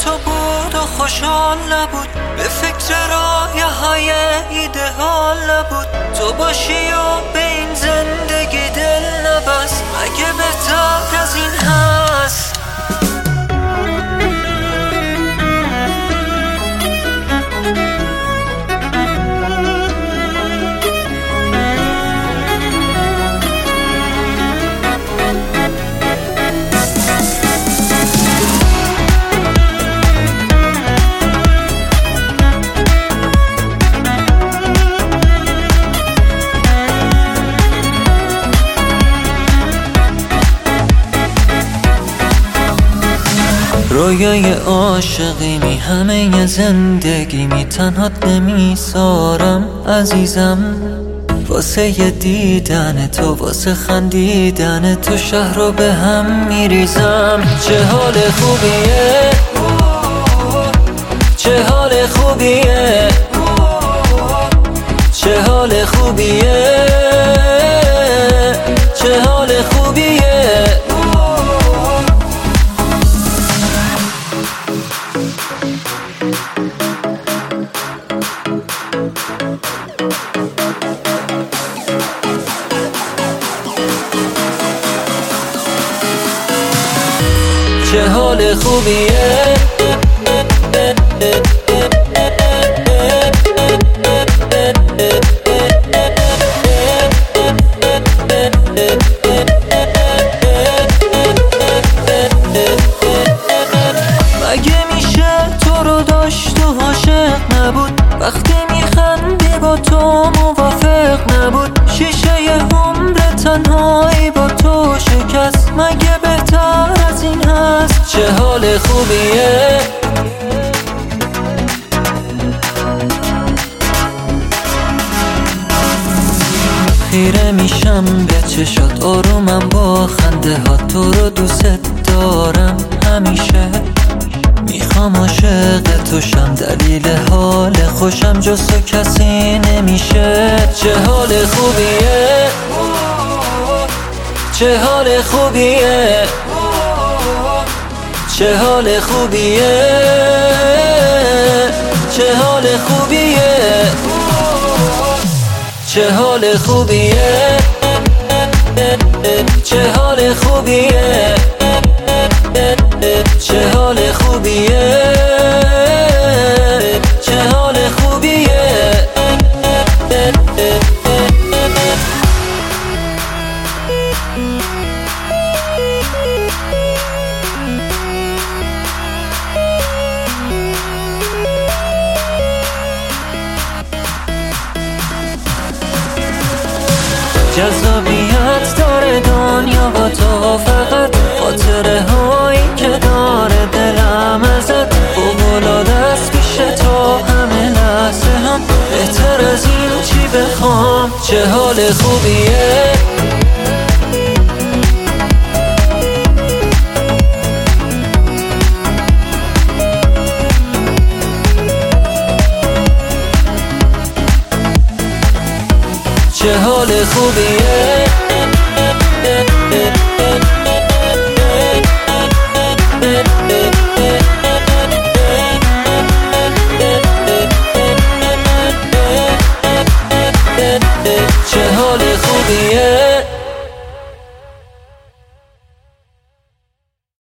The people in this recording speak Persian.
تو بود و خوشحال نبود، به فکر رایه‌های ایده‌آل نبود. تو باشی و به این زندگی دل نبست، مگه بهتر از این هست؟ رویای عاشقی همه زندگی می تنهات نمیسارم عزیزم، واسه دیدن تو، واسه خندیدن تو شهر رو به هم میریزم. چه حال خوبیه، چه حال خوبیه، چه حال خوبیه، چه حال خوبیه. چه حال خوبیه، مگه میشه تو رو داشت و عاشق نبود، وقتی میخندی با تو موافق نبود، شیشه عمر تنهایی با تو شکست، مگه بهتر از این هست؟ چه حال خوبیه، خیره میشم به چشات، آرومم با خنده ها، تو رو دوست دارم همیشه، میخوام عاشق تو شم، دلیل حال خوشم جز تو کسی نمیشه. چه حال خوبیه، چه حال خوبیه، چه حال خوبیه، چه حال خوبیه، چه حال خوبیه، چه حال خوبیه، چه حال خوبیه، چه حال خوبیه. جذابیت داره دنیا با تو، فقط خاطره هایی که داره دلم ازت، فوق‌العاده است پیش تو همه لحظه هم، بهتر از این چی بخوام؟ چه حال خوبیه، چه حال خوبیه.